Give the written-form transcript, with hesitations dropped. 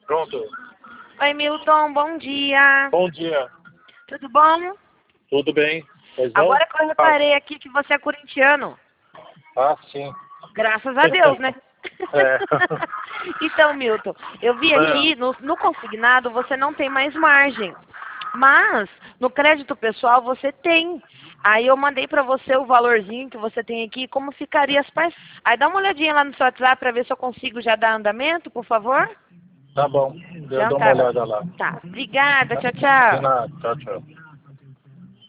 Pronto. Oi, Milton, bom dia. Bom dia. Tudo bom? Tudo bem? Pois não? Agora que eu reparei aqui que você é corintiano. Ah, sim. Graças a Deus, né? É. Então, Milton, eu vi aqui no consignado você não tem mais margem. Mas no crédito pessoal você tem. Aí eu mandei pra você o valorzinho que você tem aqui, como ficaria as parcelas. Aí dá uma olhadinha lá no seu WhatsApp pra ver se eu consigo já dar andamento, por favor. Tá bom. Eu Então dou uma tá. olhada lá. Tá. Obrigada. Tchau, De tchau. nada. Tchau, tchau.